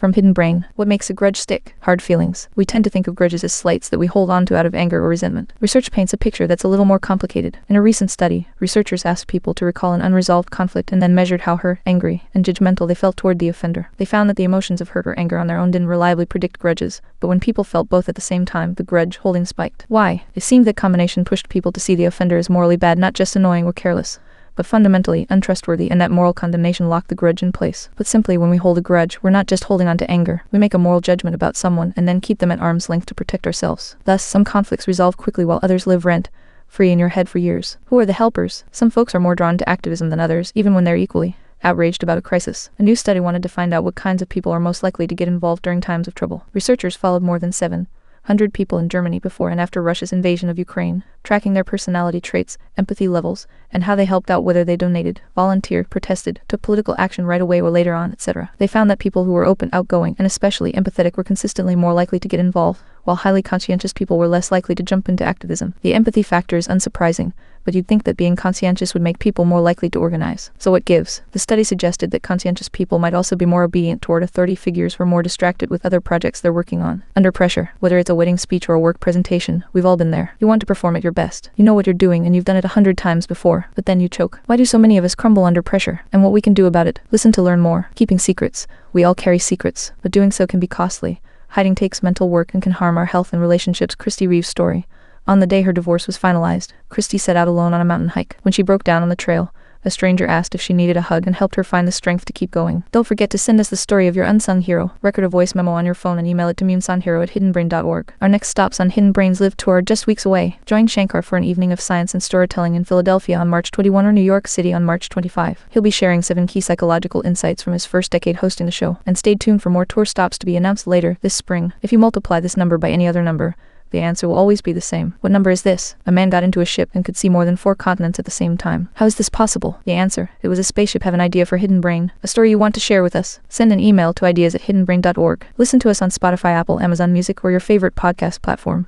From Hidden Brain. What makes a grudge stick? Hard feelings. We tend to think of grudges as slights that we hold on to out of anger or resentment. Research paints a picture that's a little more complicated. In a recent study, researchers asked people to recall an unresolved conflict and then measured how hurt, angry, and judgmental they felt toward the offender. They found that the emotions of hurt or anger on their own didn't reliably predict grudges, but when people felt both at the same time, the grudge holding spiked. Why? It seemed that combination pushed people to see the offender as morally bad, not just annoying or careless, but fundamentally untrustworthy, and that moral condemnation locked the grudge in place. But simply, when we hold a grudge, we're not just holding on to anger. We make a moral judgment about someone and then keep them at arm's length to protect ourselves. Thus, some conflicts resolve quickly while others live rent-free in your head for years. Who are the helpers? Some folks are more drawn to activism than others, even when they're equally outraged about a crisis. A new study wanted to find out what kinds of people are most likely to get involved during times of trouble. Researchers followed more than 700 people in Germany before and after Russia's invasion of Ukraine, tracking their personality traits, empathy levels, and how they helped out, whether they donated, volunteered, protested, took political action right away or later on, etc. They found that people who were open, outgoing, and especially empathetic were consistently more likely to get involved, while highly conscientious people were less likely to jump into activism. The empathy factor is unsurprising, but you'd think that being conscientious would make people more likely to organize. So what gives? The study suggested that conscientious people might also be more obedient toward authority figures, were more distracted with other projects they're working on. Under pressure, whether it's a wedding speech or a work presentation, we've all been there. You want to perform at your best. You know what you're doing and you've done it 100 times before, but then you choke. Why do so many of us crumble under pressure? And what we can do about it? Listen to learn more. Keeping secrets. We all carry secrets, but doing so can be costly. Hiding takes mental work and can harm our health and relationships. Christy Reeves' story. On the day her divorce was finalized, Christy set out alone on a mountain hike. When she broke down on the trail, a stranger asked if she needed a hug and helped her find the strength to keep going. Don't forget to send us the story of your unsung hero. Record a voice memo on your phone and email it to munsonhero@hiddenbrain.org. Our next stops on Hidden Brain's Live Tour are just weeks away. Join Shankar for an evening of science and storytelling in Philadelphia on March 21 or New York City on March 25. He'll be sharing 7 key psychological insights from his first decade hosting the show. And stay tuned for more tour stops to be announced later this spring. If you multiply this number by any other number, the answer will always be the same. What number is this? A man got into a ship and could see more than 4 continents at the same time. How is this possible? The answer: it was a spaceship. Have an idea for Hidden Brain? A story you want to share with us? Send an email to ideas@hiddenbrain.org. Listen to us on Spotify, Apple, Amazon Music, or your favorite podcast platform.